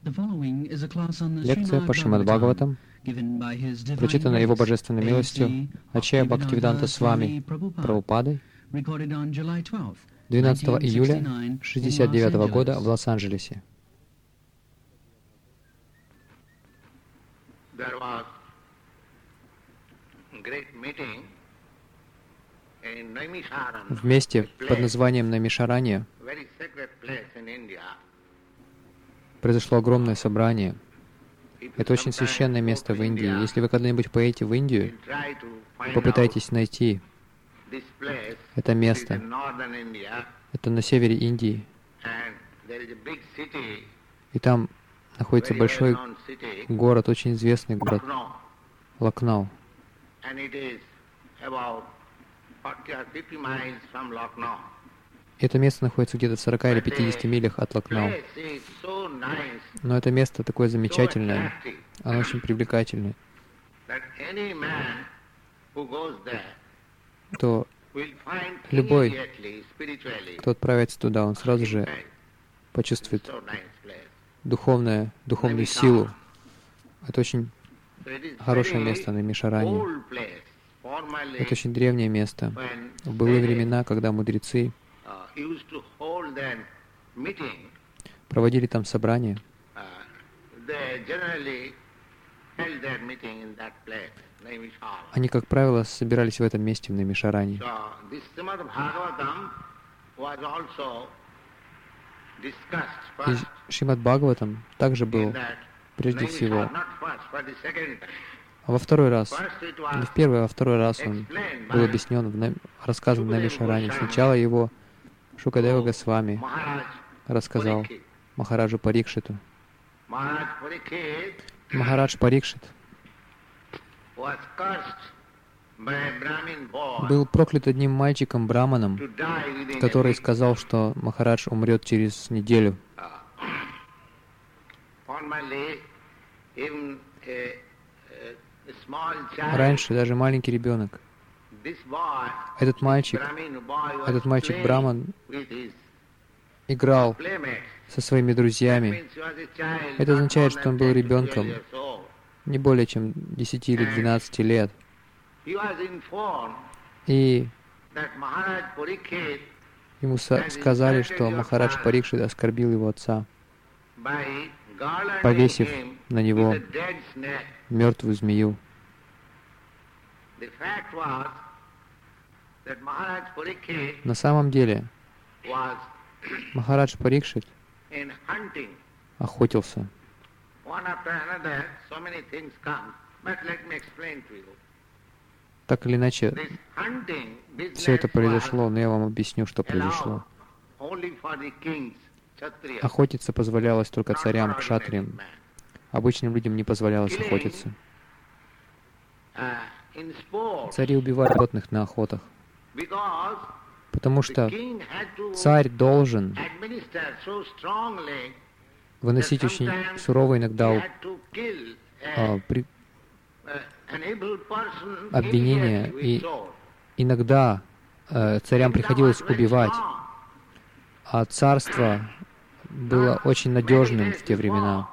Лекция по Шримад Бхагаватам, прочитана Его Божественной милостью Ачарья Бхактивиданта Свами Прабхупадой 12 июля 1969 года в Лос-Анджелесе. В месте под названием Намишаранья произошло огромное собрание. Это очень священное место в Индии. Если вы когда-нибудь поедете в Индию, попытайтесь найти это место. Это на севере Индии. И там находится большой город, очень известный город Лакнау. Это место находится где-то в 40 или 50 милях от Лакнау. Но это место такое замечательное, оно очень привлекательное. То любой, кто отправится туда, он сразу же почувствует духовную силу. Это очень хорошее место на Намишаранье. Это очень древнее место. В былые времена, когда мудрецы проводили там собрания, они, как правило, собирались в этом месте, в Намишаранье. И Шримад Бхагаватам также был, прежде всего, во второй раз, не в первый, а во второй раз он был объяснен, рассказан в Намишаранье. Сначала его Шукадева Госвами рассказал Махараджу Парикшиту. Махарадж Парикшит был проклят одним мальчиком-браманом, который сказал, что Махарадж умрет через неделю. Раньше даже маленький ребенок, этот мальчик-браман играл со своими друзьями. Это означает, что он был ребенком не более чем 10 или 12 лет. И ему сказали, что Махарадж Парикшит оскорбил его отца, повесив на него мертвую змею. На самом деле, Махарадж Парикшит охотился. Так или иначе, все это произошло, но я вам объясню, что произошло. Охотиться позволялось только царям, кшатриям. Обычным людям не позволялось охотиться. Цари убивали животных на охотах, потому что царь должен выносить очень суровые иногда обвинения, и иногда царям приходилось убивать, а царство было очень надежным в те времена.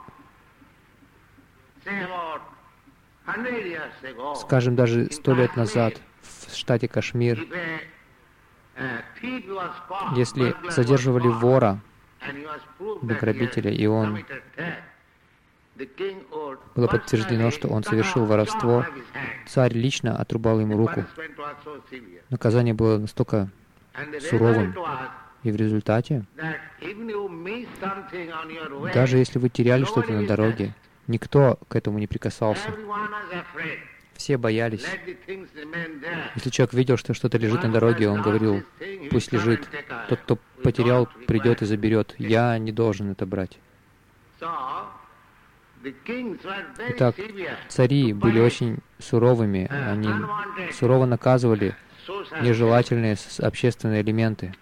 Скажем, даже 100 лет назад в штате Кашмир, если задерживали вора, грабителя, и было подтверждено, что он совершил воровство, царь лично отрубал ему руку. Наказание было настолько суровым, и в результате, даже если вы теряли что-то на дороге, никто к этому не прикасался. Все боялись. Если человек видел, что что-то лежит на дороге, он говорил: пусть лежит. Тот, кто потерял, придет и заберет. Я не должен это брать. Итак, цари были очень суровыми. Они сурово наказывали нежелательные общественные элементы.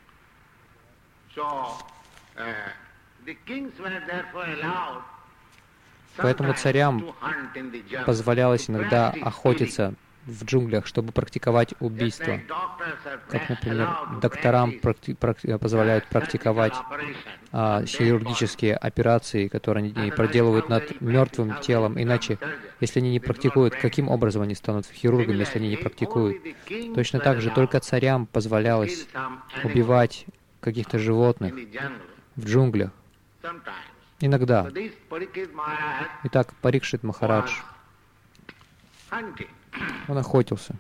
Поэтому царям позволялось иногда охотиться в джунглях, чтобы практиковать убийство. Как, например, докторам позволяют практиковать хирургические операции, которые они проделывают над мертвым телом. Иначе, если они не практикуют, каким образом они станут хирургами, если они не практикуют? Точно так же только царям позволялось убивать каких-то животных в джунглях. Иногда. Итак, Парикшит Махарадж, он охотился.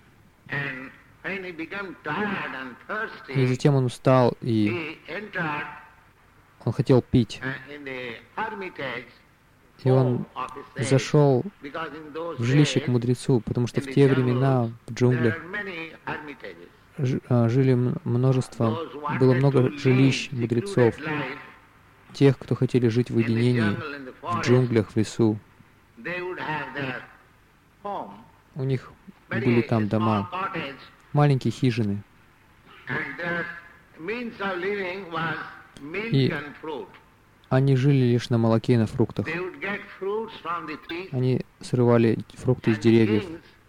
И затем он устал, и он хотел пить. И он зашел в жилище к мудрецу, потому что в те времена в джунглях было много жилищ мудрецов, тех, кто хотели жить в уединении, в джунглях, в лесу. У них были там дома, маленькие хижины. И они жили лишь на молоке и на фруктах. Они срывали фрукты из деревьев.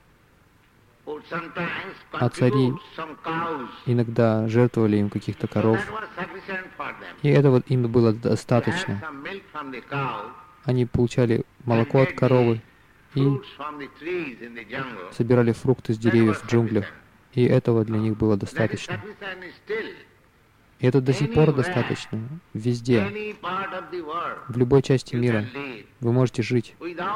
А цари иногда жертвовали им каких-то коров. И этого им было достаточно. Они получали молоко от коровы и собирали фрукты с деревьев в джунглях. И этого для них было достаточно. И это до сих пор достаточно. Везде, в любой части мира вы можете жить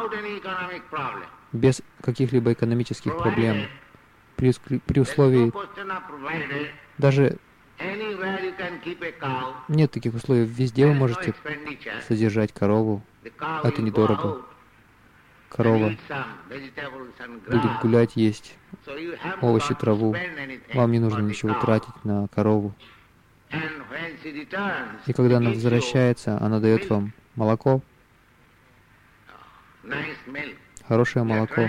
без каких-либо экономических проблем. При условии, даже нет таких условий, везде вы можете содержать корову. Это недорого. Корова будет гулять, есть овощи, траву. Вам не нужно ничего тратить на корову. И когда она возвращается, она дает вам молоко, хорошее молоко.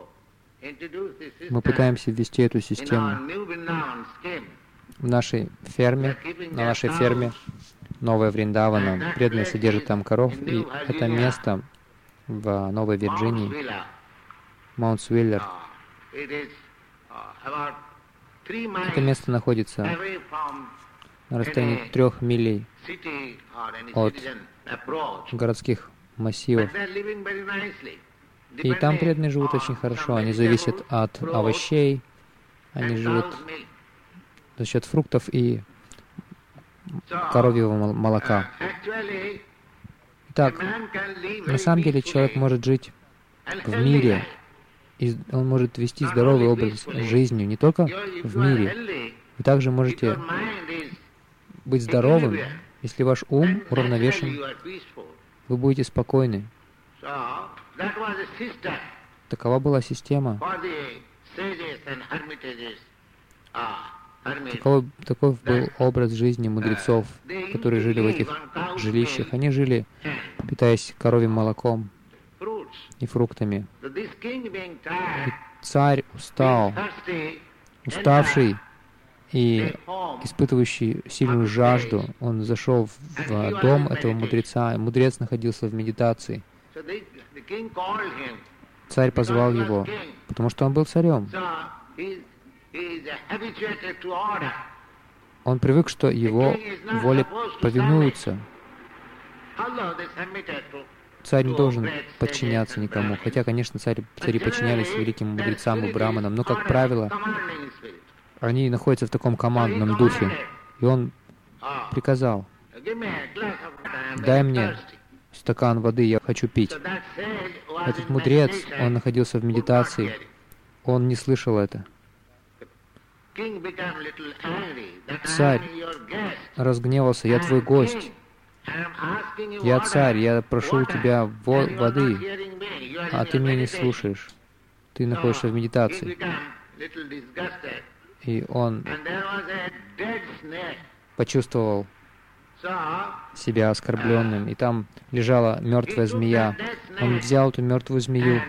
Мы пытаемся ввести эту систему в нашей ферме, на нашей ферме Новая Вриндавана. Преданные содержат там коров, и это место в Новой Вирджинии, Маунтсвиллер. Это место находится на расстоянии 3 милей от городских массивов. И там преданные живут очень хорошо. Они зависят от овощей, они живут за счет фруктов и коровьего молока. Итак, на самом деле человек может жить в мире, и он может вести здоровый образ жизни не только в мире. Вы также можете быть здоровым, если ваш ум уравновешен, вы будете спокойны. Такова была система. Таков был образ жизни мудрецов, которые жили в этих жилищах. Они жили, питаясь коровьим молоком и фруктами. И царь уставший и испытывающий сильную жажду, он зашел в дом этого мудреца, и мудрец находился в медитации. Царь позвал его, потому что он был царем. Он привык, что его воле повинуются. Царь не должен подчиняться никому. Хотя, конечно, цари подчинялись великим мудрецам и браманам, но, как правило, они находятся в таком командном духе. И он приказал: «Дай мне стакан воды, я хочу пить». Этот мудрец, он находился в медитации, он не слышал это. Царь разгневался: «Я твой гость, я царь, я прошу у тебя воды, а ты меня не слушаешь, ты находишься в медитации». И он почувствовал себя оскорбленным, и там лежала мертвая змея. Он взял эту мертвую змею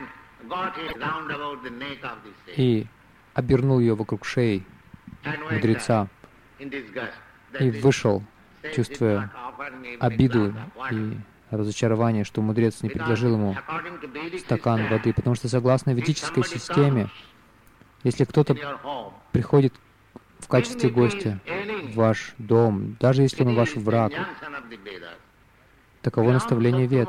и обернул ее вокруг шеи мудреца и вышел, чувствуя обиду и разочарование, что мудрец не предложил ему стакан воды, потому что согласно ведической системе Если кто-то приходит в качестве гостя в ваш дом, даже если он ваш враг, таково наставление Вед.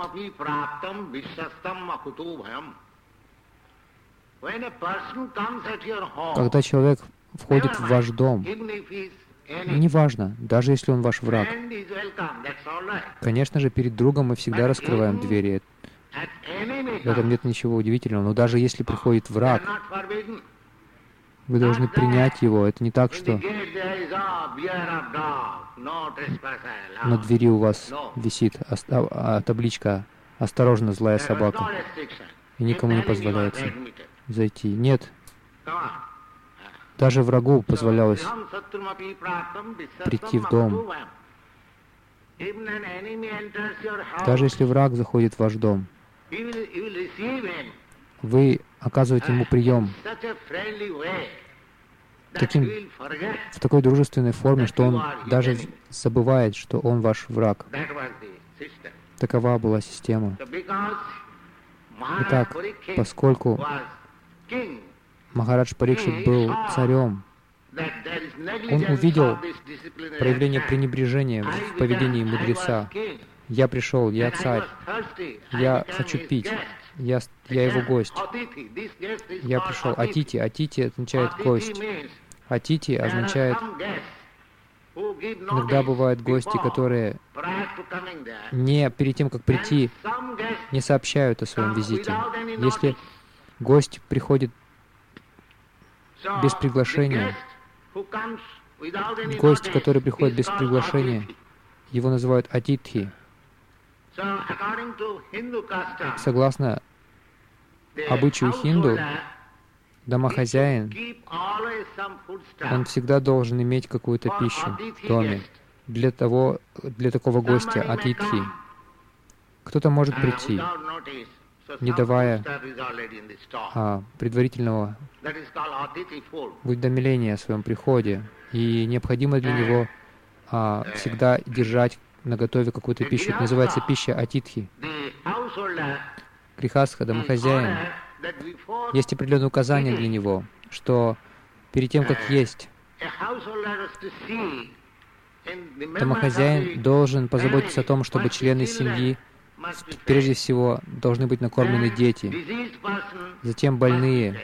Когда человек входит в ваш дом, неважно, даже если он ваш враг, конечно же, перед другом мы всегда раскрываем двери. В этом нет ничего удивительного. Но даже если приходит враг, вы должны принять его. Это не так, что на двери у вас висит табличка «Осторожно, злая собака», и никому не позволяется зайти. Нет. Даже врагу позволялось прийти в дом. Даже если враг заходит в ваш дом, вы оказываете ему прием в такой дружественной форме, что он даже забывает, что он ваш враг. Такова была система. Итак, поскольку Махарадж Парикшит был царем, он увидел проявление пренебрежения в поведении мудреца. «Я пришел, я царь, я хочу пить, я его гость». «Я пришел». Атити. Атити означает «гость». Атити означает... Иногда бывают гости, которые перед тем, как прийти, не сообщают о своем визите. Если гость приходит без приглашения, гость, который приходит без приглашения, его называют атитхи. Согласно обычаю хинду, домохозяин, он всегда должен иметь какую-то пищу в доме для такого гостя, атитхи. Кто-то может прийти, не давая предварительного уведомления о своем приходе, и необходимо для него всегда держать наготове какую-то пищу. Это называется пища атитхи. Грихастха, домохозяин, есть определенные указания для него, что перед тем, как есть, домохозяин должен позаботиться о том, чтобы члены семьи, прежде всего, должны быть накормлены дети, затем больные,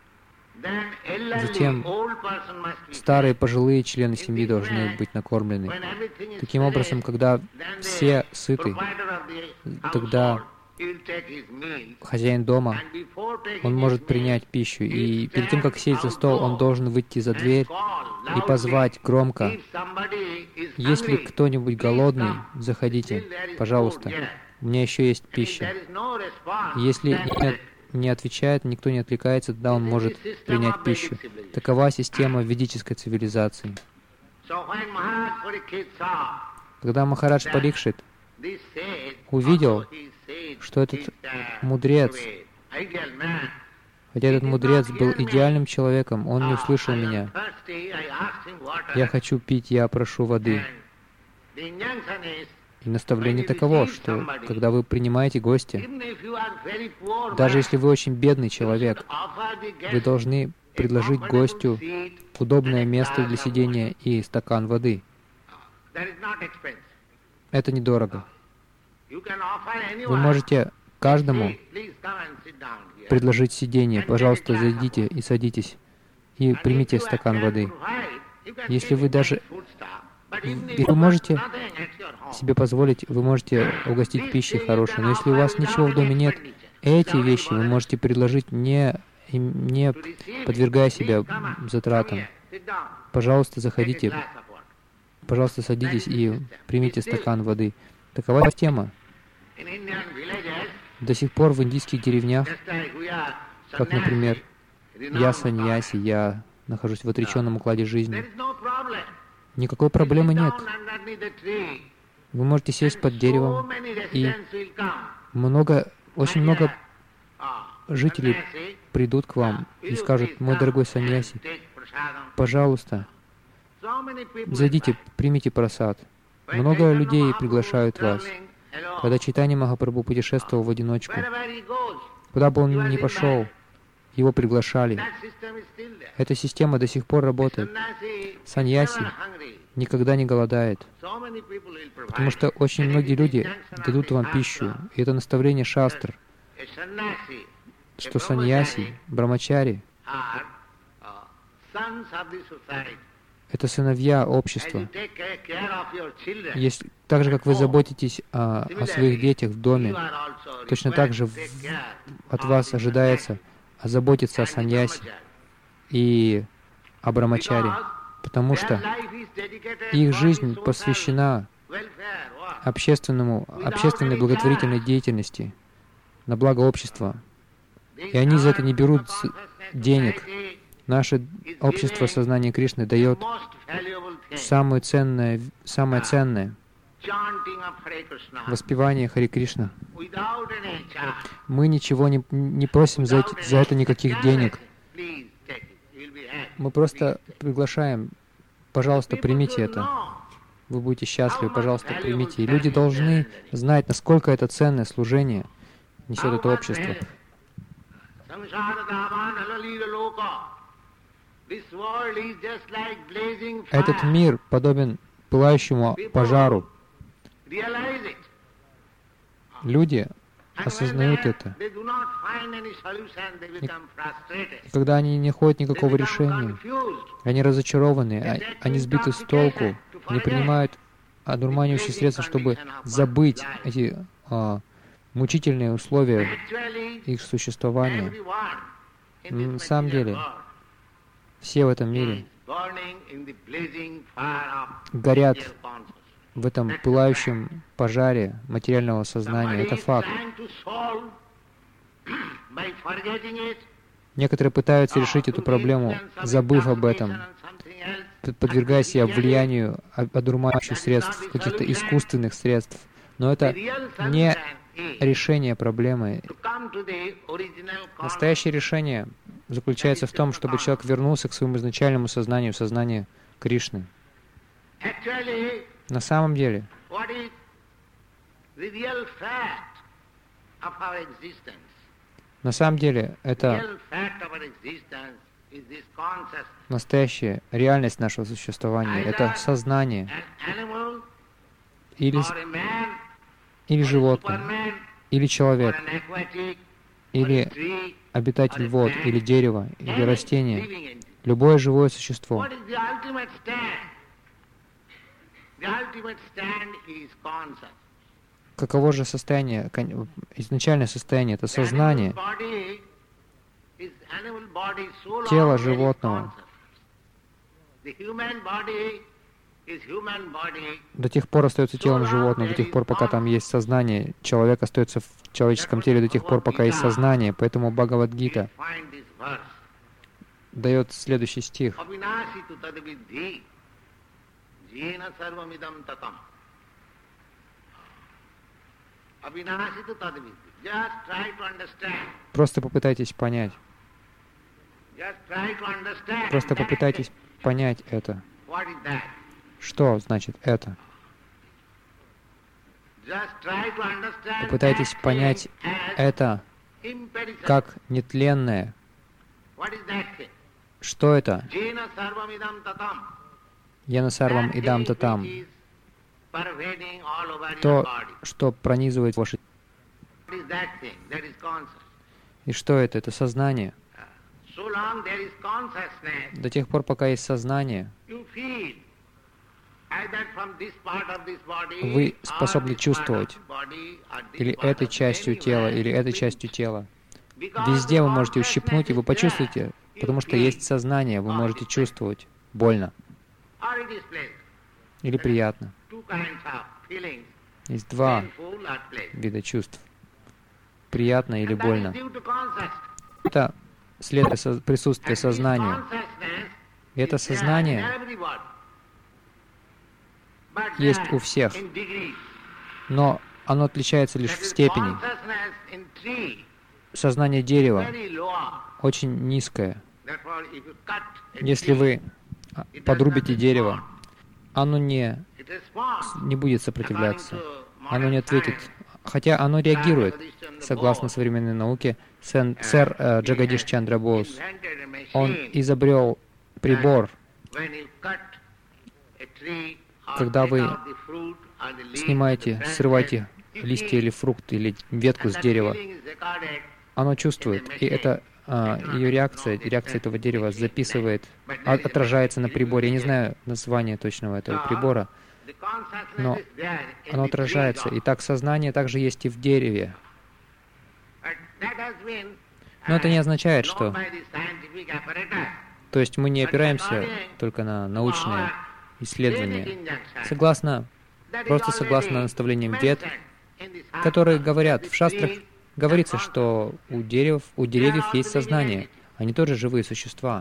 затем старые пожилые члены семьи должны быть накормлены. Таким образом, когда все сыты, тогда хозяин дома, он может принять пищу. И перед тем, как сесть за стол, он должен выйти за дверь и позвать громко: «Если кто-нибудь голодный, заходите, пожалуйста, у меня еще есть пища». Если не отвечает, никто не отвлекается, тогда он может принять пищу. Такова система ведической цивилизации. Когда Махарадж Парикшит увидел, что этот мудрец, хотя этот мудрец был идеальным человеком, он не услышал меня. «Я хочу пить, я прошу воды». И наставление таково, что когда вы принимаете гостя, даже если вы очень бедный человек, вы должны предложить гостю удобное место для сидения и стакан воды. Это недорого. Вы можете каждому предложить сидение. «Пожалуйста, зайдите и садитесь, и примите стакан воды». Если вы даже... И вы можете себе позволить, вы можете угостить пищей хорошей, но если у вас ничего в доме нет, эти вещи вы можете предложить, не подвергая себя затратам. Пожалуйста, заходите, пожалуйста, садитесь и примите стакан воды. Такова тема. До сих пор в индийских деревнях, как, например, я саньяси, я нахожусь в отреченном укладе жизни, никакой проблемы нет. Вы можете сесть под деревом, и очень много жителей придут к вам и скажут: «Мой дорогой саньяси, пожалуйста, зайдите, примите прасад». Много людей приглашают вас. Когда Чайтанья Махапрабху путешествовал в одиночку, куда бы он ни пошел, его приглашали. Эта система до сих пор работает. Саньяси никогда не голодает, потому что очень многие люди дадут вам пищу. И это наставление шастр, что саньяси, брамачари — это сыновья общества. Так же, как вы заботитесь о своих детях в доме, точно так же от вас ожидается заботиться о саньяси и о брамачари, потому что их жизнь посвящена общественной благотворительной деятельности на благо общества. И они за это не берут денег. Наше общество сознания Кришны дает самое ценное — воспевание Харе Кришна. Мы ничего не просим за это никаких денег. Мы просто приглашаем: пожалуйста, примите это. Вы будете счастливы, пожалуйста, примите. И люди должны знать, насколько это ценное служение несет это общество. Этот мир подобен пылающему пожару. Люди осознают это. И когда они не находят никакого решения, они разочарованы, они сбиты с толку, они принимают одурманивающие средства, чтобы забыть эти мучительные условия их существования. На самом деле, все в этом мире горят в этом пылающем пожаре материального сознания. Это факт. Некоторые пытаются решить эту проблему, забыв об этом, подвергая себя влиянию одурманивающих средств, каких-то искусственных средств. Но это не решение проблемы. Настоящее решение заключается в том, чтобы человек вернулся к своему изначальному сознанию, сознанию Кришны. На самом деле, это настоящая реальность нашего существования. Это сознание. Или животное, или человек, или обитатель вод, или дерево, или растение. Любое живое существо. Каково же состояние, изначальное состояние? Это сознание. Тело животного. До тех пор остается телом животного, до тех пор, пока там есть сознание. Человек остается в человеческом теле до тех пор, пока есть сознание. Поэтому Бхагавад-гита дает следующий стих. Просто попытайтесь понять. Просто попытайтесь понять это. Что значит это? Попытайтесь понять это как нетленное. Что это? Яна сарвам идам татам. То, что пронизывает ваше... И что это? Это сознание. До тех пор, пока есть сознание, вы способны чувствовать или этой частью тела, или этой частью тела. Везде вы можете ущипнуть, и вы почувствуете, потому что есть сознание, вы можете чувствовать больно или приятно. Есть два вида чувств. Приятно или больно. Это следствие присутствия сознания. И это сознание есть у всех, но оно отличается лишь в степени. Сознание дерева очень низкое. Если вы подрубите дерево, оно не будет сопротивляться, оно не ответит, хотя оно реагирует. согласно современной науке, сэр Джагадиш Чандра Бос, он изобрел прибор, когда вы срываете листья или фрукт, или ветку с дерева, оно чувствует, и это ее реакция этого дерева отражается на приборе. Я не знаю название точного этого прибора, но оно отражается. И так сознание также есть и в дереве. Но это не означает, что... То есть мы не опираемся только на научные исследования. Просто согласно наставлениям Вед, которые говорят, в шастрах говорится, что у деревьев есть сознание. Они тоже живые существа.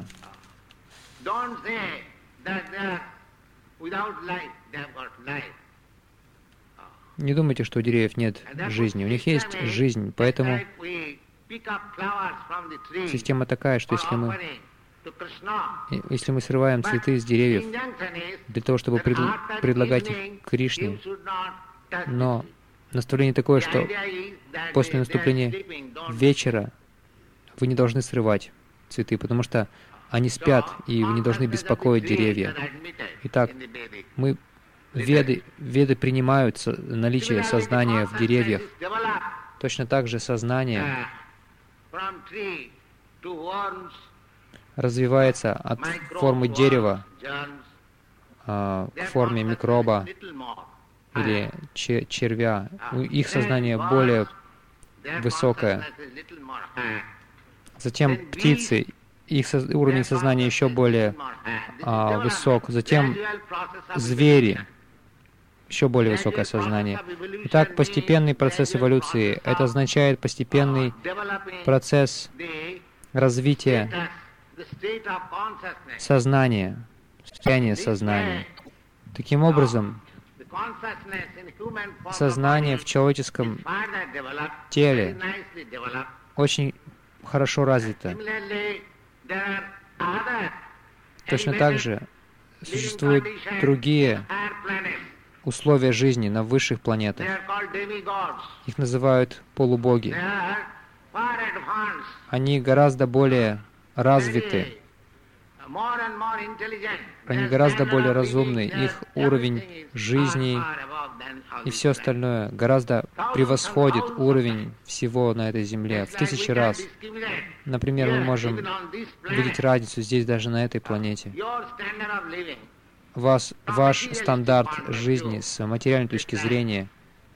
Не думайте, что у деревьев нет жизни. У них есть жизнь, поэтому система такая, что если мы срываем цветы с деревьев для того, чтобы предлагать их Кришне, но наставление такое, что после наступления вечера вы не должны срывать цветы, потому что они спят, и вы не должны беспокоить деревья. Итак, Веды принимают наличие сознания в деревьях. Точно так же сознание развивается от формы дерева к форме микроба или червя. Их сознание более высокое. Затем птицы, их уровень сознания еще более высок. Затем звери, еще более высокое сознание. Итак, постепенный процесс эволюции. Это означает постепенный процесс развития сознания, состояние сознания. Таким образом, сознание в человеческом теле очень хорошо развито. Точно так же существуют другие условия жизни на высших планетах. Их называют полубоги. Они гораздо более развиты. Они гораздо более разумны. Их уровень жизни и все остальное гораздо превосходит уровень всего на этой Земле в 1000 раз. Например, мы можем видеть разницу здесь, даже на этой планете. Ваш стандарт жизни с материальной точки зрения,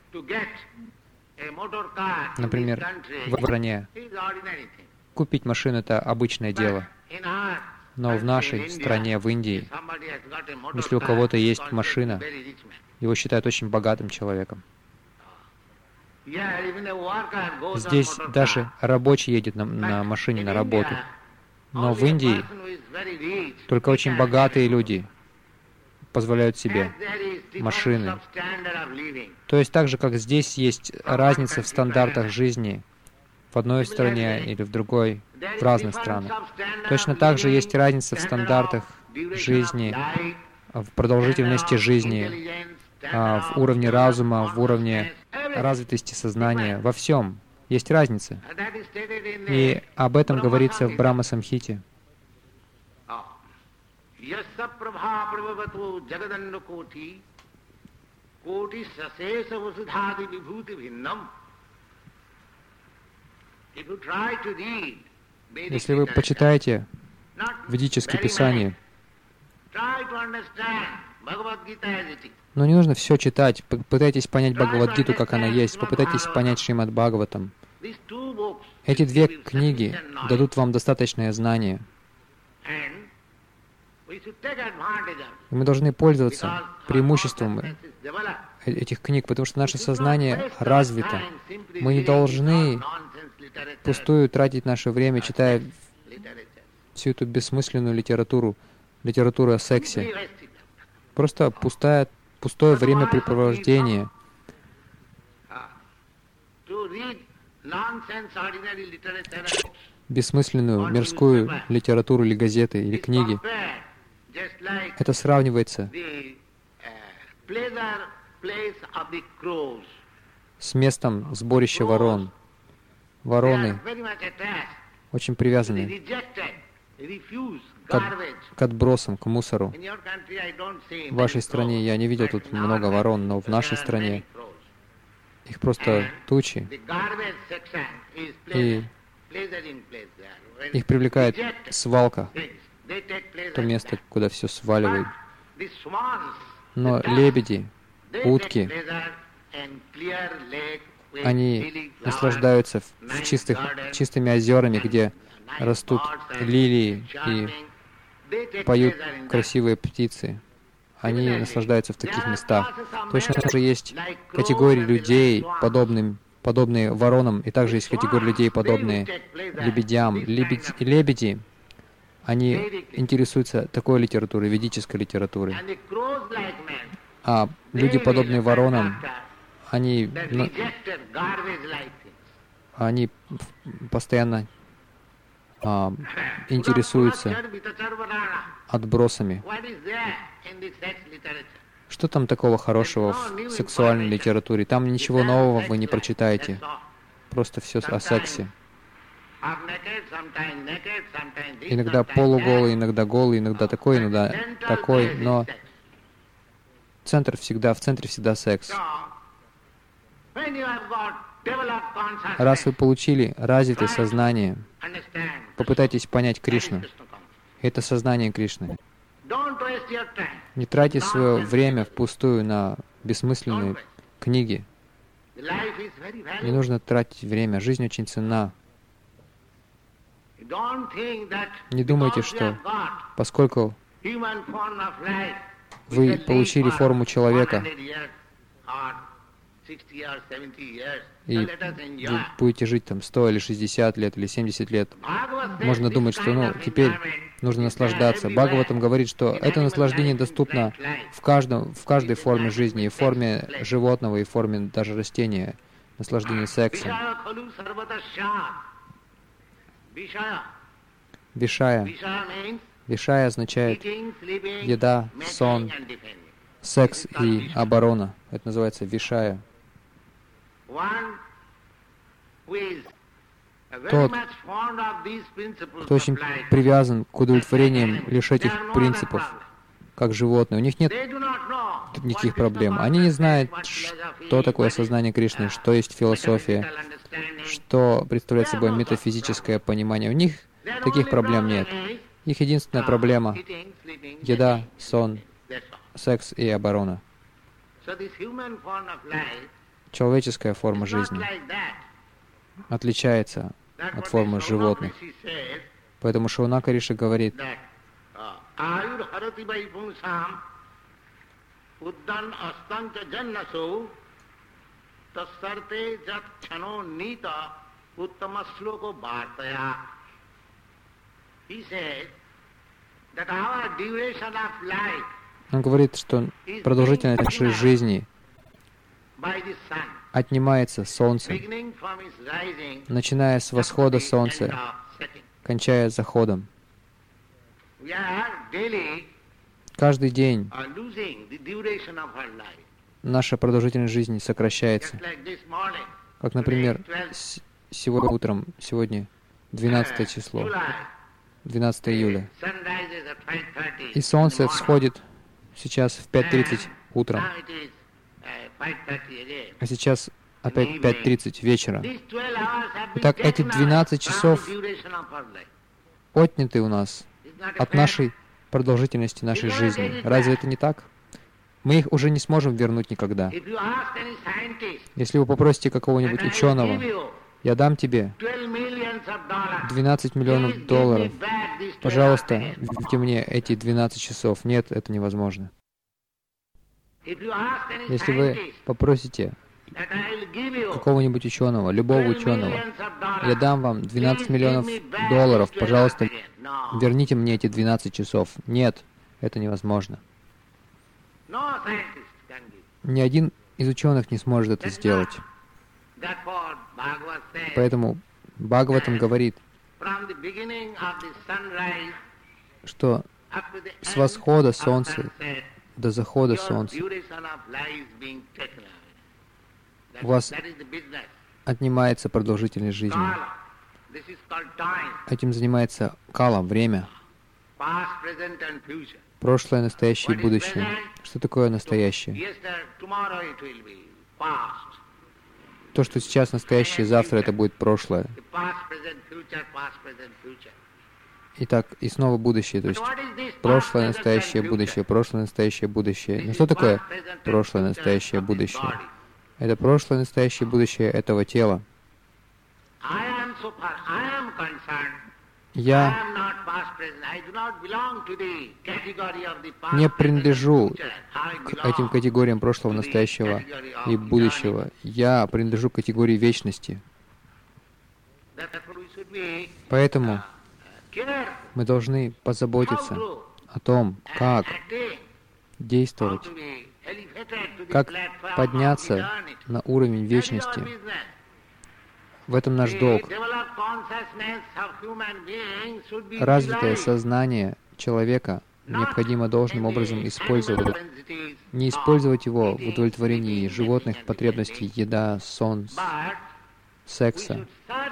например, в стране, купить машину — это обычное дело. Но в нашей стране, в Индии, если у кого-то есть машина, его считают очень богатым человеком. Здесь даже рабочий едет на машине на работу. Но в Индии только очень богатые люди позволяют себе машины. То есть так же, как здесь есть разница в стандартах жизни в одной стране или в другой, в разных странах, точно так же есть разница в стандартах жизни, в продолжительности жизни, в уровне разума, в уровне развитости сознания, во всем есть разница. И об этом говорится в Брахма-самхите. Если вы почитаете ведические писания, но не нужно все читать, попытайтесь понять Бхагавад-гиту, как она есть, попытайтесь понять Шримад Бхагаватам. Эти две книги дадут вам достаточное знание. И мы должны пользоваться преимуществом этих книг, потому что наше сознание развито. Мы не должны пустую тратить наше время, читая всю эту бессмысленную литературу о сексе. Просто пустое времяпрепровождение. Бессмысленную мирскую литературу или газеты, или книги. Это сравнивается с местом сборища ворон. Вороны очень привязаны к отбросам, к мусору. В вашей стране я не видел тут много ворон, но в нашей стране их просто тучи. И их привлекает свалка, то место, куда все сваливают. Но лебеди, утки, они наслаждаются чистыми озерами, где растут лилии и поют красивые птицы. Они наслаждаются в таких местах. Точно так же есть категории людей, подобные воронам, и также есть категории людей, подобные лебедям. Лебеди, они интересуются такой литературой, ведической литературой. А люди, подобные воронам, они постоянно интересуются отбросами. Что там такого хорошего в сексуальной литературе? Там ничего нового вы не прочитаете. Просто все о сексе. Иногда полуголый, иногда голый, иногда такой, но в центре всегда секс. Раз вы получили развитое сознание, попытайтесь понять Кришну. Это сознание Кришны. Не тратьте свое время впустую на бессмысленные книги. Не нужно тратить время. Жизнь очень ценна. Не думайте, что поскольку вы получили форму человека, и вы будете жить там 100 или 60 лет, или 70 лет, можно думать, что теперь нужно наслаждаться. Бхагаватам говорит, что это наслаждение доступно в каждой форме жизни, и в форме животного, и в форме даже растения, наслаждение сексом. Вишая. Вишая означает еда, сон, секс и оборона. Это называется вишая. Тот, кто очень привязан к удовлетворениям лишь этих принципов, как животные, у них нет никаких проблем. Они не знают, что такое сознание Кришны, что есть философия, что представляет собой метафизическое понимание. У них таких проблем нет. Их единственная проблема — еда, сон, секс и оборона. Человеческая форма жизни отличается от формы животных. Поэтому Шаунaka Риши говорит, он говорит, что продолжительность нашей жизни отнимается солнцем, начиная с восхода солнца, кончая заходом. Каждый день наша продолжительность жизни сокращается. Как, например, сегодня утром, сегодня 12 число, 12 июля. И солнце всходит сейчас в 5:30 утром. А сейчас опять 5:30 вечера. Итак, эти 12 часов отняты у нас от нашей продолжительности нашей жизни. Разве это не так? Мы их уже не сможем вернуть никогда. Если вы попросите какого-нибудь ученого, я дам тебе 12 миллионов долларов, пожалуйста, верните мне эти 12 часов. Нет, это невозможно. Если вы попросите какого-нибудь ученого, любого ученого, я дам вам 12 миллионов долларов, пожалуйста, верните мне эти 12 часов. Нет, это невозможно. Ни один из ученых не сможет это сделать. Поэтому Бхагаватам говорит, что с восхода солнца до захода солнца у вас отнимается продолжительность жизни. Этим занимается кала, время. Прошлое, настоящее и будущее. Что такое настоящее? То, что сейчас настоящее, завтра это будет прошлое. Итак, и снова будущее, то есть прошлое, настоящее, будущее, прошлое, настоящее, будущее. Но что такое прошлое, настоящее, будущее? Это прошлое, настоящее, будущее этого тела. Я не принадлежу к этим категориям прошлого, настоящего и будущего. Я принадлежу к категории вечности. Поэтому мы должны позаботиться о том, как действовать, как подняться на уровень вечности. В этом наш долг. Развитое сознание человека необходимо должным образом использовать. Не использовать его в удовлетворении животных потребностей, еда, сон, секса,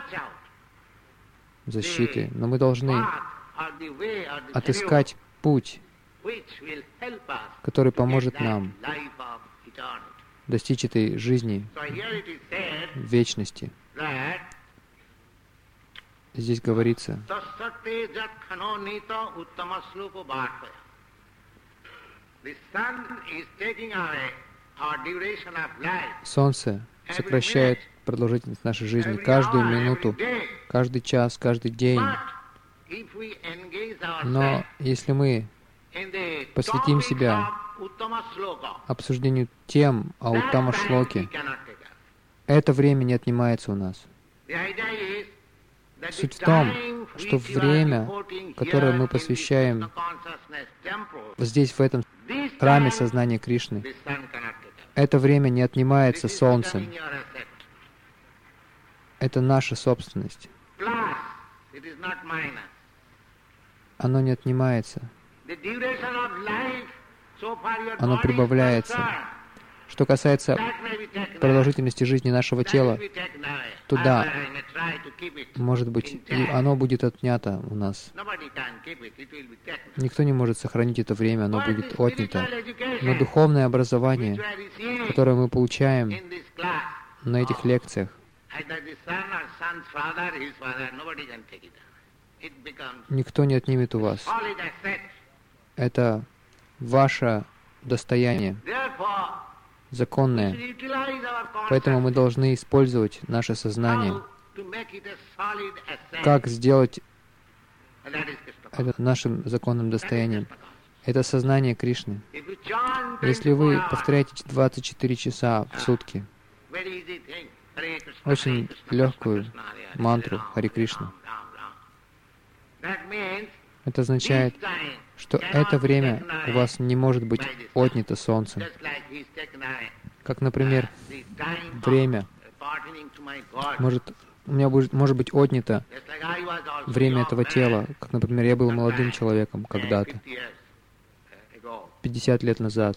защиты. Но мы должны отыскать путь, который поможет нам достичь этой жизни в вечности. Здесь говорится, Солнце сокращает продолжительность нашей жизни каждую минуту, каждый час, каждый день. Но если мы посвятим себя обсуждению тем о Уттама-шлоке, это время не отнимается у нас. Суть в том, что время, которое мы посвящаем здесь, в этом храме сознания Кришны, это время не отнимается Солнцем. Это наша собственность. Оно не отнимается. Оно прибавляется. Что касается продолжительности жизни нашего тела, то да, может быть, и оно будет отнято у нас. Никто не может сохранить это время, оно будет отнято. Но духовное образование, которое мы получаем на этих лекциях, никто не отнимет у вас. Это ваше достояние, законное. Поэтому мы должны использовать наше сознание. Как сделать это нашим законным достоянием? Это сознание Кришны. Если вы повторяете 24 часа в сутки, очень легкую мантру Хари Кришна, это означает, что это время у вас не может быть отнято Солнцем. Как, например, время у меня может быть отнято время этого тела. Как, например, я был молодым человеком когда-то, 50 лет назад.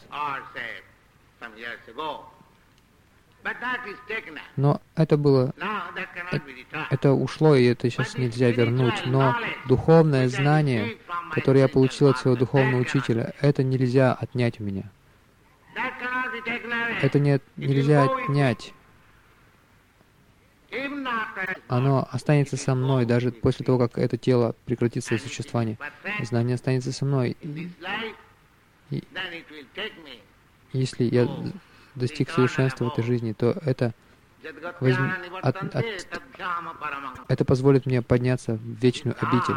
Но это было, это ушло, и это сейчас нельзя вернуть. Но духовное знание, которое я получил от своего духовного учителя, это нельзя отнять у меня. Это нельзя отнять. Оно останется со мной, даже после того, как это тело прекратит свое существование. Знание останется со мной. И если я достиг совершенства в этой жизни, то это это позволит мне подняться в вечную обитель.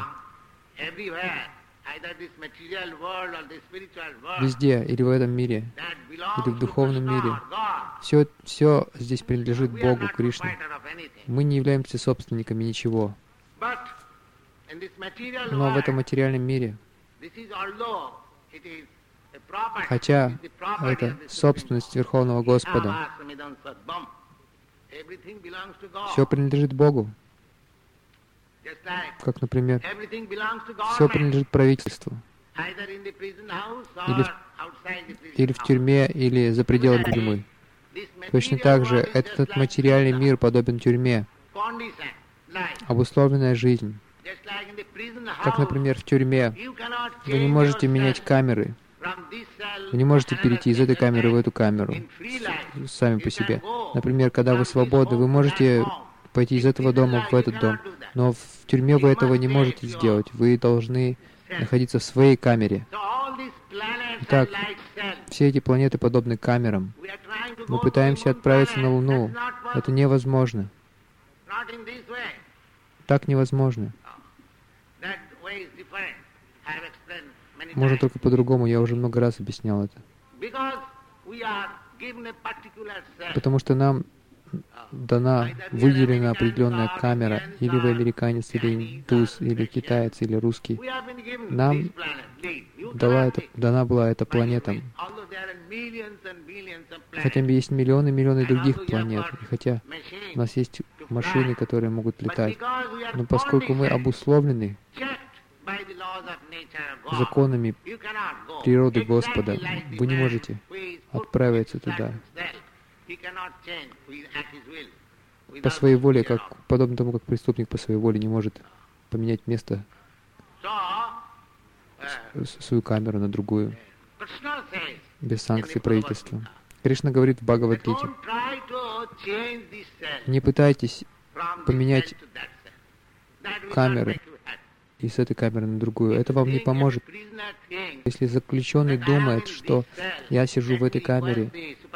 Везде, или в этом мире, или в духовном мире. Все здесь принадлежит Богу, Кришне. Мы не являемся собственниками ничего. Но в этом материальном мире, хотя это собственность Верховного Господа, все принадлежит Богу. Как, например, все принадлежит правительству. Или в тюрьме, или за пределами тюрьмы. Точно так же этот материальный мир подобен тюрьме, обусловленная жизнь. Как, например, в тюрьме вы не можете менять камеры, вы не можете перейти из этой камеры в эту камеру сами по себе. Например, когда вы свободны, вы можете пойти из этого дома в этот дом, но в тюрьме вы этого не можете сделать. Вы должны находиться в своей камере. Итак, все эти планеты подобны камерам. Мы пытаемся отправиться на Луну. Это невозможно. Так невозможно. Можно только по-другому. Я уже много раз объяснял это. Потому что нам дана, выделена определенная камера, или вы американец, или индус, или китаец, или русский. Нам дана была эта планета. Хотя есть миллионы и миллионы других планет, и хотя у нас есть машины, которые могут летать, но поскольку мы обусловлены законами природы Господа, вы не можете отправиться туда по своей воле, подобно тому, как преступник по своей воле не может поменять место, свою камеру на другую, без санкций правительства. Кришна говорит в Бхагавад-гите: не пытайтесь поменять камеры и с этой камеры на другую. Это вам не поможет. Если заключенный думает, что я сижу в этой камере,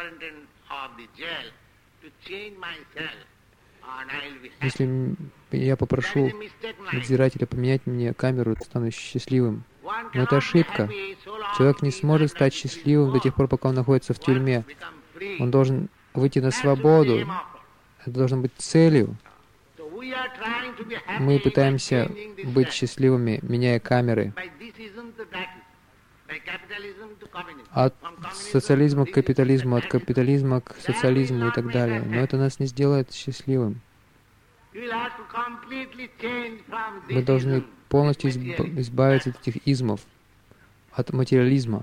если я попрошу надзирателя поменять мне камеру, то стану счастливым. Но это ошибка. Человек не сможет стать счастливым до тех пор, пока он находится в тюрьме. Он должен выйти на свободу. Это должно быть целью. Мы пытаемся быть счастливыми, меняя камеры. От социализма к капитализму, от капитализма к социализму и так далее. Но это нас не сделает счастливым. Мы должны полностью избавиться от этих измов, от материализма.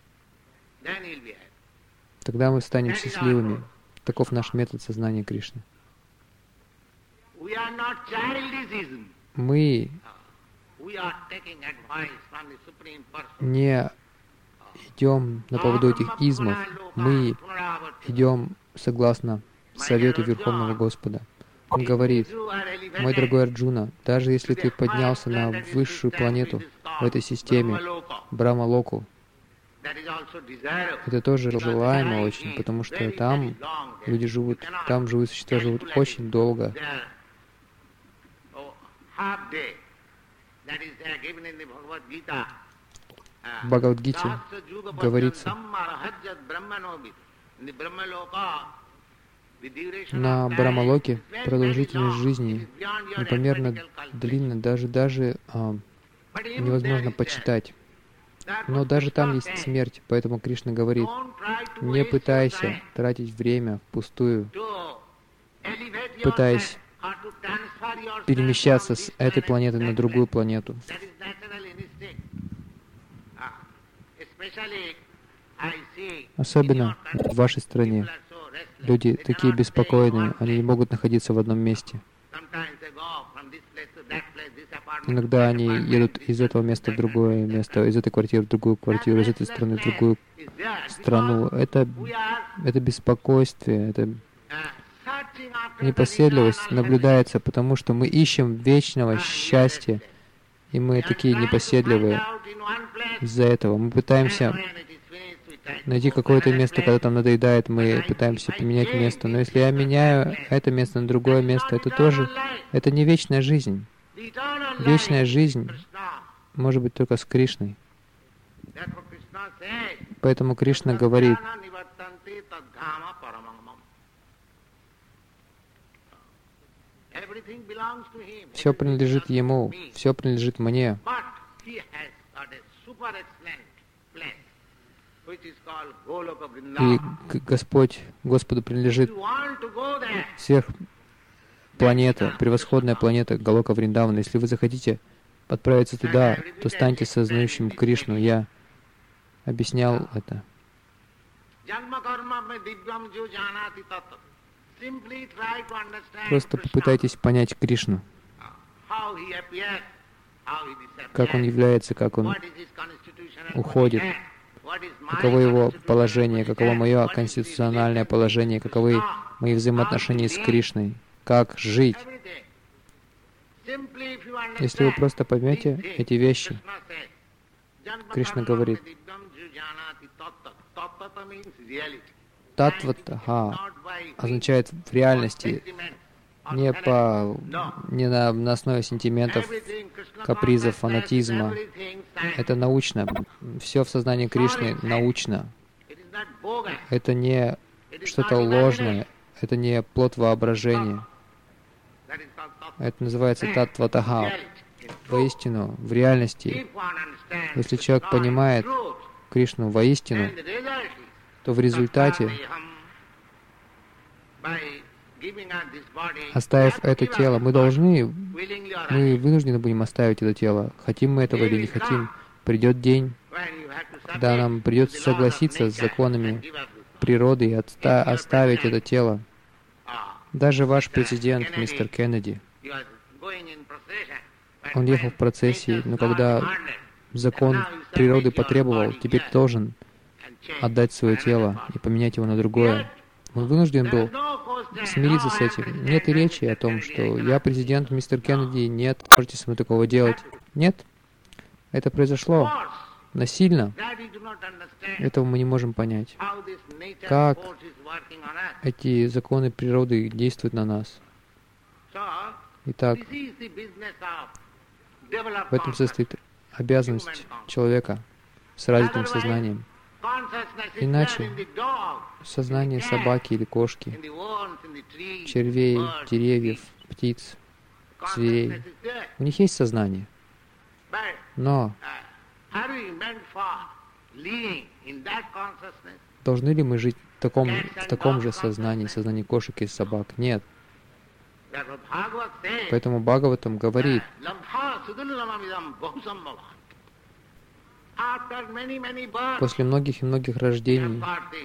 Тогда мы станем счастливыми. Таков наш метод сознания Кришны. Мы не идем на поводу этих измов. Мы идем согласно совету Верховного Господа. Он говорит: мой дорогой Арджуна, даже если ты поднялся на высшую планету в этой системе, Брахма-локу, это тоже желаемо очень, потому что там люди живут, там живые существа живут очень долго. В Бхагавад-гите говорится: на Брахма-локе продолжительность жизни непомерно длинна, даже невозможно почитать. Но даже там есть смерть, поэтому Кришна говорит: не пытайся тратить время впустую, пытаясь перемещаться с этой планеты на другую планету. Особенно в вашей стране. Люди такие беспокойные, они не могут находиться в одном месте. Иногда они едут из этого места в другое место, из этой квартиры в другую квартиру, из этой страны в другую страну. Это беспокойствие, это непоседливость наблюдается, потому что мы ищем вечного счастья, и мы такие непоседливые из-за этого. Мы пытаемся найти какое-то место, когда там надоедает, мы пытаемся поменять место. Но если я меняю это место на другое место, это не вечная жизнь. Вечная жизнь может быть только с Кришной. Поэтому Кришна говорит: все принадлежит Ему, все принадлежит мне. И Господу принадлежит сверхпланета, превосходная планета Галока Вриндавана. Если вы захотите отправиться туда, то станьте сознающим Кришну. Я объяснял это. Просто попытайтесь понять Кришну, как Он является, как Он уходит, каково Его положение, каково мое конституциональное положение, каковы мои взаимоотношения с Кришной, как жить. Если вы просто поймете эти вещи, Кришна говорит, Таттватаха означает в реальности, не на основе сентиментов, капризов, фанатизма. Это научно. Все в сознании Кришны научно. Это не что-то ложное, это не плод воображения. Это называется Таттватаха. Воистину, в реальности, если человек понимает Кришну воистину, то в результате, оставив это тело, мы вынуждены будем оставить это тело. Хотим мы этого или не хотим, придет день, когда нам придется согласиться с законами природы и оставить это тело. Даже ваш президент, мистер Кеннеди, он ехал в процессии, но когда закон природы потребовал, теперь должен отдать свое тело и поменять его на другое. Он вынужден был смириться с этим. Нет и речи о том, что я президент, мистер Кеннеди, нет, можете со мной такого делать. Нет. Это произошло насильно. Этого мы не можем понять. Как эти законы природы действуют на нас. Итак, в этом состоит обязанность человека с развитым сознанием. Иначе сознание собаки или кошки, червей, деревьев, птиц, зверей, у них есть сознание. Но должны ли мы жить в таком же сознании кошек и собак? Нет. Поэтому Бхагаватам говорит, после многих и многих рождений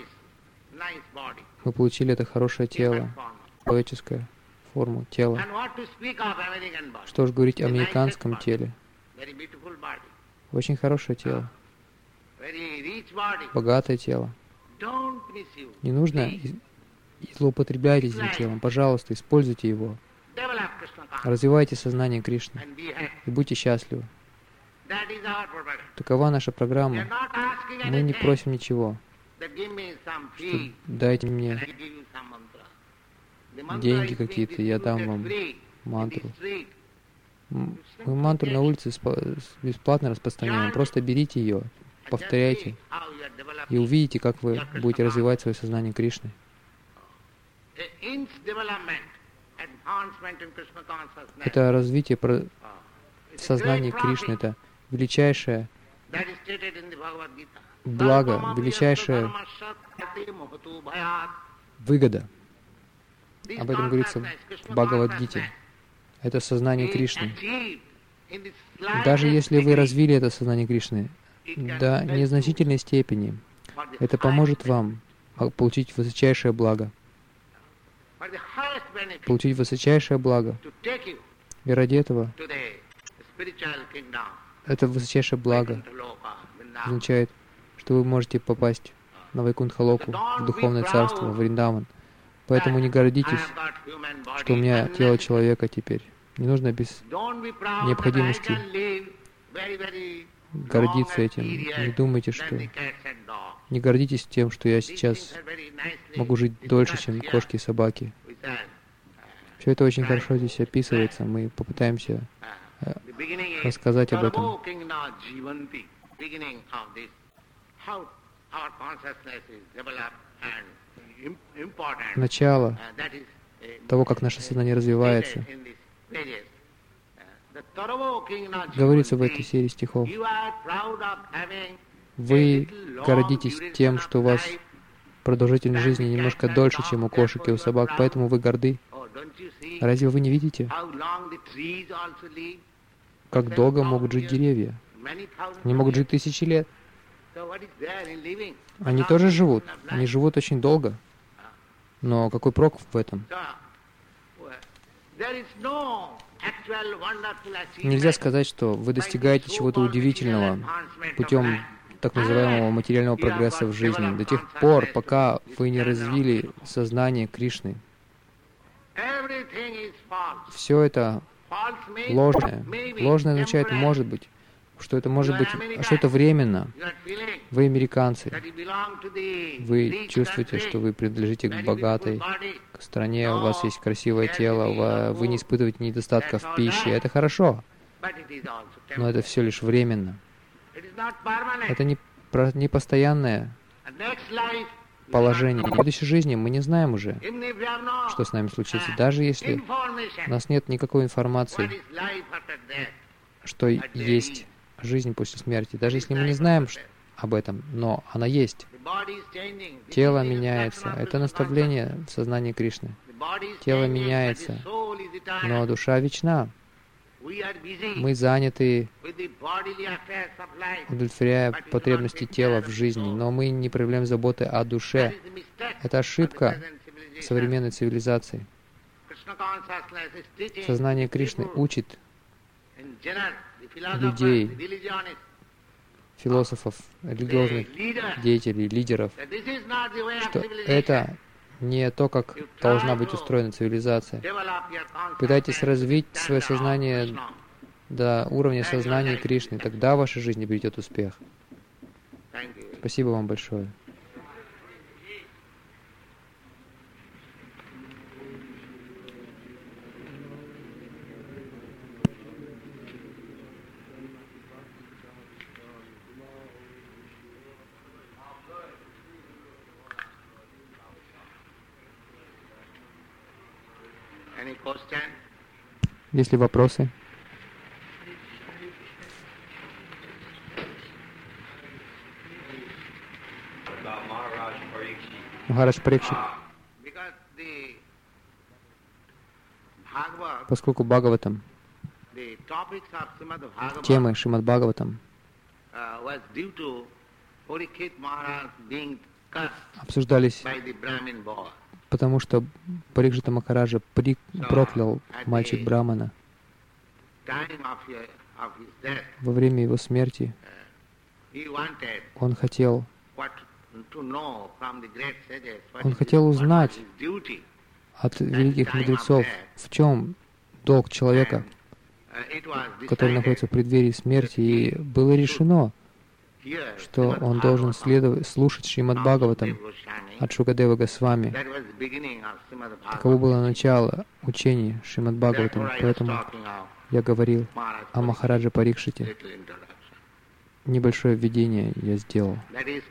мы получили это хорошее тело, человеческое форму тела. Что ж говорить о американском теле? Очень хорошее тело, богатое тело. Не нужно злоупотреблять этим телом. Пожалуйста, используйте его. Развивайте сознание Кришны и будьте счастливы. Такова наша программа. Мы не просим ничего. Что дайте мне деньги какие-то, я дам вам мантру. Мы мантру на улице бесплатно распространяем. Просто берите ее, повторяйте, и увидите, как вы будете развивать свое сознание Кришны. Это развитие сознания Кришны, это величайшее благо, величайшая выгода. Об этом говорится в Бхагавад-гите. Это сознание Кришны. Даже если вы развили это сознание Кришны до незначительной степени, это поможет вам получить высочайшее благо. Получить высочайшее благо. И ради этого это высочайшее благо означает, что вы можете попасть на Вайкунтха-локу, в Духовное Царство, в Вриндаван. Поэтому не гордитесь, что у меня тело человека теперь. Не нужно без необходимости гордиться этим. Не думайте, что... Не гордитесь тем, что я сейчас могу жить дольше, чем кошки и собаки. Все это очень хорошо здесь описывается. Мы попытаемся рассказать об этом. Начало того, как наше сознание развивается, говорится в этой серии стихов. Вы гордитесь тем, что у вас продолжительность жизни немножко дольше, чем у кошек и у собак, поэтому вы горды. Разве вы не видите, как долго могут жить деревья? Они могут жить 1000 лет. Они тоже живут. Они живут очень долго. Но какой прок в этом? Нельзя сказать, что вы достигаете чего-то удивительного путем так называемого материального прогресса в жизни, до тех пор, пока вы не развили сознание Кришны. Все это ложное. Ложное означает «может быть», что это может быть, что это временно. Вы американцы. Вы чувствуете, что вы принадлежите к богатой к стране, у вас есть красивое тело, вы не испытываете недостатка в пище. Это хорошо, но это все лишь временно. Это не постоянное положение. В будущей жизни мы не знаем уже, что с нами случится. Даже если у нас нет никакой информации, что есть жизнь после смерти. Даже если мы не знаем об этом, но она есть. Тело меняется. Это наставление в сознании Кришны. Тело меняется, но душа вечна. Мы заняты, удовлетворяя потребности тела в жизни, но мы не проявляем заботы о душе. Это ошибка современной цивилизации. Сознание Кришны учит людей, философов, религиозных деятелей, лидеров, что это не то, как должна быть устроена цивилизация. Пытайтесь развить свое сознание до уровня сознания Кришны, тогда в вашей жизни придет успех. Спасибо вам большое. Есть ли вопросы? Махарадж Парикшит. Поскольку Бхагаватам, темы Шримад Бхагаватам обсуждались, потому что Парикшита Махараджа проклял мальчик Брамана. Во время его смерти он хотел узнать от великих мудрецов, в чем долг человека, который находится в преддверии смерти, и было решено, что он должен слушать Шримад Бхагаватам от Шукадева Госвами. Таково было начало учения Шримад Бхагаватам, поэтому я говорил о Махараджа Парикшите. Небольшое введение я сделал.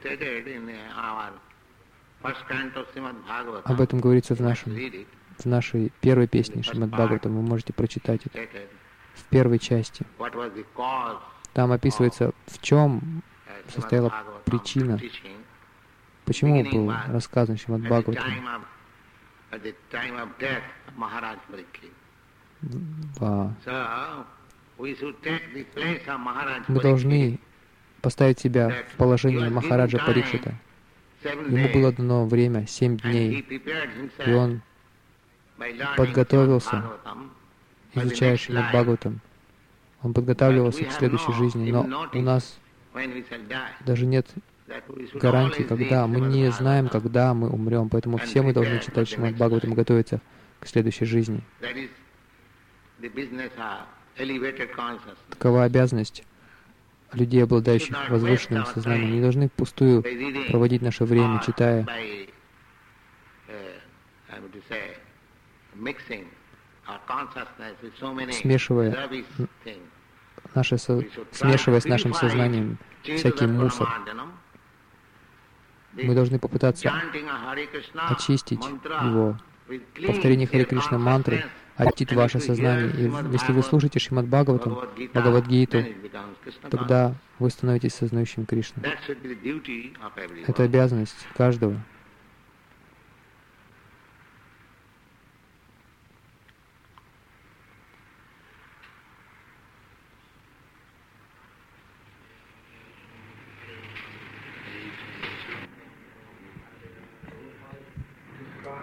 Об этом говорится в нашей первой песне Шримад Бхагаватам. Вы можете прочитать это в первой части. Там описывается, в чем состояла причина, почему был рассказан Шримад Бхагаватам. Мы должны поставить себя в положение Махараджа Парикшита. Ему было дано время 7 дней, и он подготовился, изучая Шримад Бхагаватам. Он подготавливался к следующей жизни, но у нас даже нет гарантии, когда. Мы не знаем, когда мы умрем, поэтому все мы должны читать Шримад Бхагаватам и готовиться к следующей жизни. Такова обязанность людей, обладающих возвышенным сознанием. Не должны впустую проводить наше время, читая, смешивая с нашим сознанием всякий мусор. Мы должны попытаться очистить его. Повторение Харе Кришна мантры очистит ваше сознание. И если вы слушаете Шримад Бхагаватам, Бхагавад-гиту, тогда вы становитесь сознающим Кришну. Это обязанность каждого.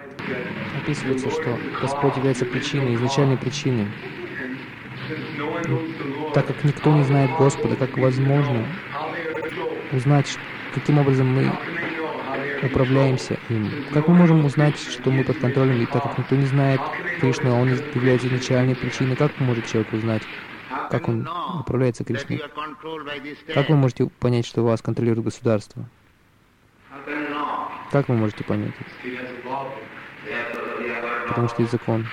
описывается, что Господь является причиной, изначальной причиной. Так как никто не знает Господа, как возможно узнать, каким образом мы управляемся им? Как мы можем узнать, что мы под контролем, и так как никто не знает Кришну, а он является изначальной причиной, как может человек узнать, как он управляется Кришной? Как вы можете понять, что вас контролирует государство? Как вы можете понять это? Потому что есть закон.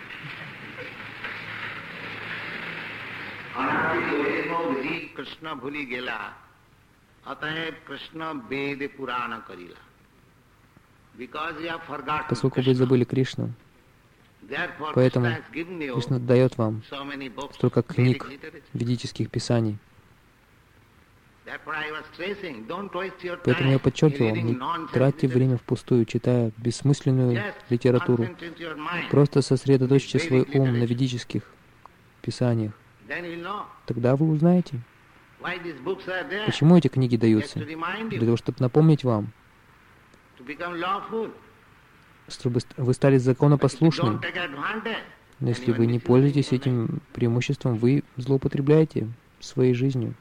Поскольку вы забыли Кришну, поэтому Кришна дает вам столько книг, ведических писаний. Поэтому я подчеркивал, не тратьте время впустую, читая бессмысленную литературу. Просто сосредоточьте свой ум на ведических писаниях. Тогда вы узнаете, почему эти книги даются. Для того, чтобы напомнить вам, чтобы вы стали законопослушным. Но если вы не пользуетесь этим преимуществом, вы злоупотребляете своей жизнью.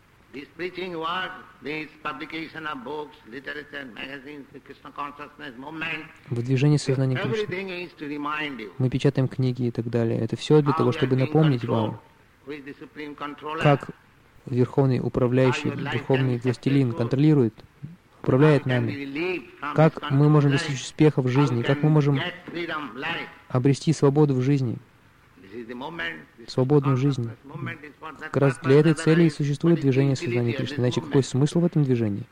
Выдвижение сознания Кришны. Мы печатаем книги и так далее. Это все для того, чтобы напомнить вам, как Верховный Управляющий, Верховный Властелин контролирует, управляет нами, как мы можем достичь успеха в жизни, как мы можем обрести свободу в жизни, свободную жизнь. Как раз для этой цели и существует движение сознания Кришны. Иначе какой смысл в этом движении?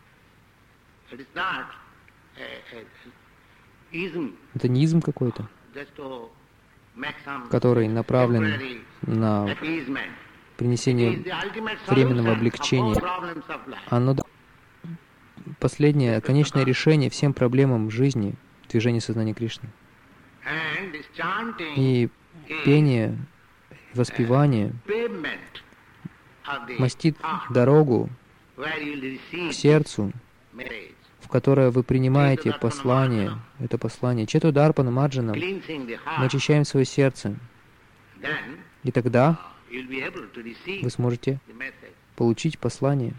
Это не изм какой-то, который направлен на принесение временного облегчения. Оно последнее, конечное решение всем проблемам жизни, движение сознания Кришны. И пение, воспевание мастит дорогу к сердцу, в которое вы принимаете послание, это послание. Чету Дарпана Марджана мы очищаем свое сердце. И тогда вы сможете получить послание.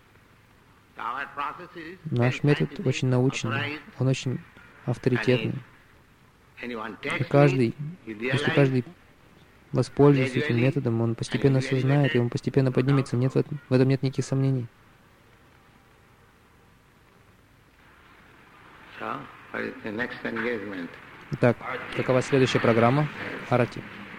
Наш метод очень научный, он очень авторитетный. И если каждый воспользуется этим методом, он постепенно осознает, и он постепенно поднимется. Нет, в этом нет никаких сомнений. Итак, какова следующая программа? Арати.